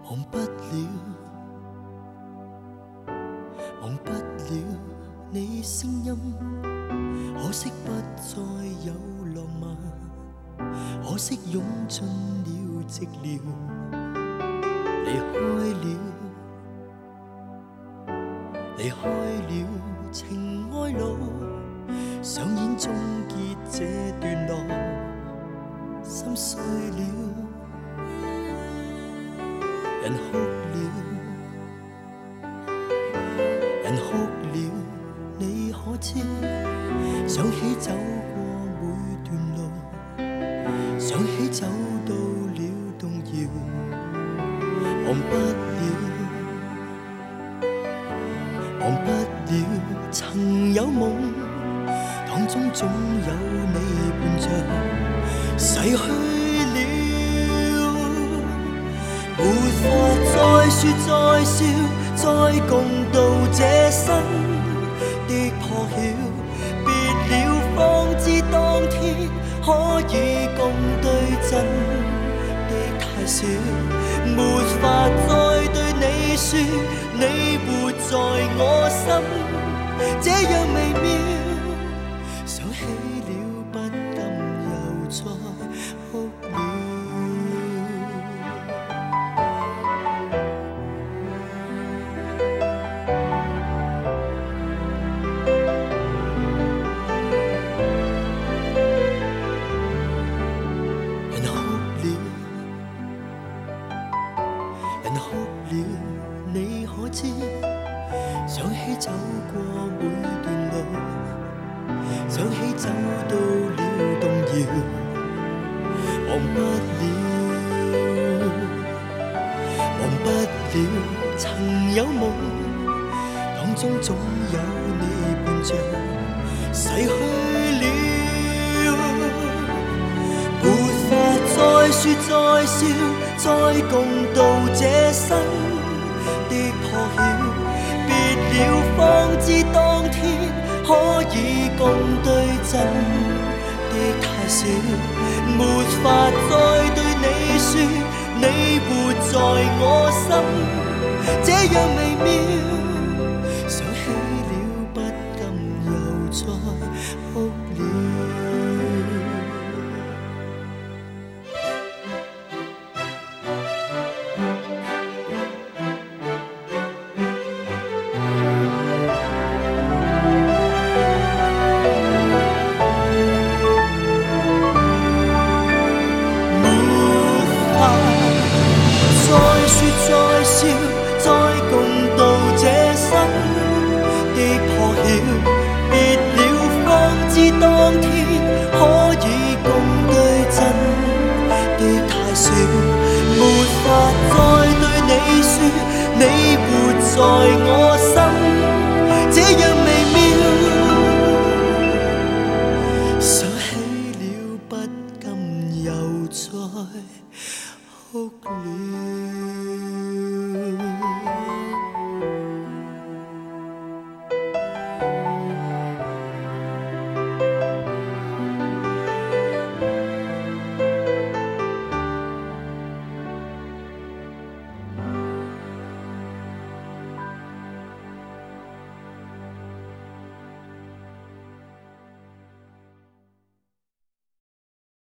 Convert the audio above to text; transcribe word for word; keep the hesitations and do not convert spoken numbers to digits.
忘不了，忘不了你聲音，可惜不再有浪漫，可惜湧進了寂寥，離開了，離開了情愛路，上演終結這段落，心碎了。人哭了，人哭了，你可知？想起走過每段路，想起走到了動搖，忘不了，忘不了，曾有夢，當中總有你伴着，逝去了。沒法再說再笑，再共度這生的破曉，別了方知當天可以共對陣的太少，沒法再對你說你活在我心，這樣微妙，想起了不禁又再哭了。人哭了，你可知？想起走過每段路，想起走到了動搖，忘不了，忘不了，曾有夢，當中總有你伴着，逝去了，沒法再說再笑，再共度這生的破曉，別了方知當天可以共對陣的太少，沒法再對你說你活在我心，這樣微妙，想起了不禁又再哭了。再笑，再共度這生的破曉，別了方知當天可以共對陣的太少，沒法再對你說你活在我心，這樣微妙，想起了不禁又再哭了。